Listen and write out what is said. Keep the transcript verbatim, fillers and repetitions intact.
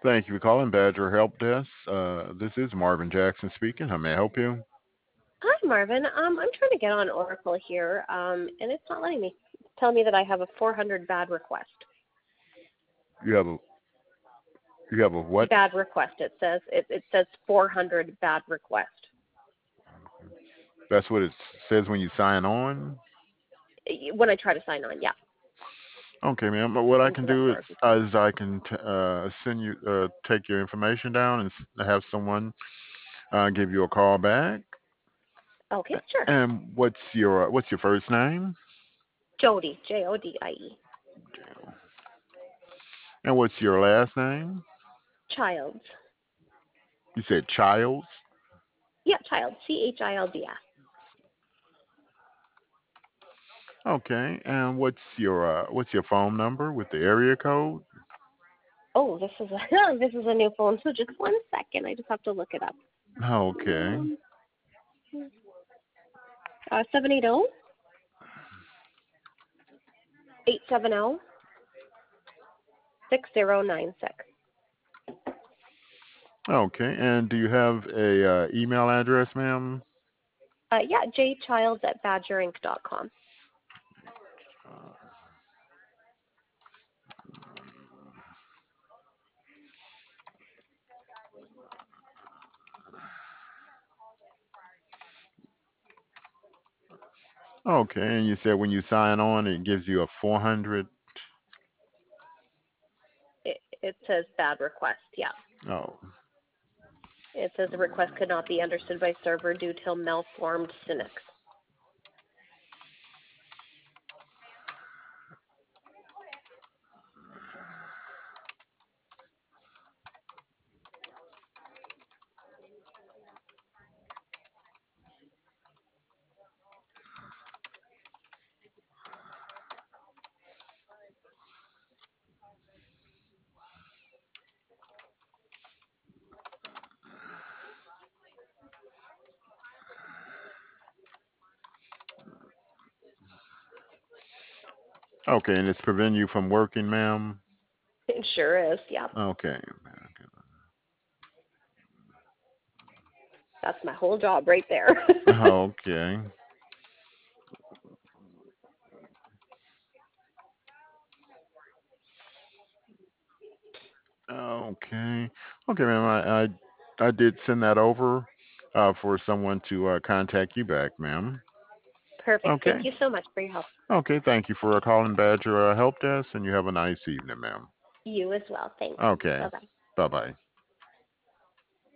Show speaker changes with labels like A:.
A: Thank you for calling Badger Help Desk. Uh, this is Marvin Jackson speaking. How may I help you?
B: Hi, Marvin. Um, I'm trying to get on Oracle here, um, and it's not letting me. It's telling me that I have a four hundred bad request.
A: You have a you have a what?
B: Bad request. It says it, it says four hundred bad request.
A: That's what it says when you sign on.
B: When I try to sign on, yeah,
A: Okay, ma'am. But what I can
B: into that
A: do is,
B: Oracle.
A: uh, is I can t- uh, send you uh, take your information down and s- have someone uh, give you a call back.
B: Okay, sure.
A: And what's your what's your first name?
B: Jody, J O D I E.
A: And what's your last name?
B: Childs.
A: You said Childs.
B: Yeah, Child. C H I L D S.
A: Okay. And what's your uh, what's your phone number with the area code?
B: Oh, this is a this is a new phone. So just one second. I just have to look it up.
A: Okay.
B: Um, uh, seven eight zero eight seven zero six zero nine six.
A: Okay. And do you have a uh, email address, ma'am?
B: Uh, yeah, jchilds at badgerinc dot com.
A: Okay. And you said when you sign on, it gives you a four hundred.
B: It, it says bad request. Yeah.
A: Oh.
B: It says the request could not be understood by server due to malformed Synix.
A: Okay. And it's preventing you from working, ma'am?
B: It sure is. Yeah.
A: Okay.
B: That's my whole job right there.
A: Okay. Okay. Okay, ma'am. I, I, I did send that over uh, for someone to uh, contact you back, ma'am.
B: Perfect. Thank
A: Okay.
B: you so much for your help.
A: Okay. Thank you for uh, calling Badger uh, Help Desk, and you have a nice evening, ma'am.
B: You as well. Thanks.
A: Okay.
B: Bye bye.
A: Bye bye.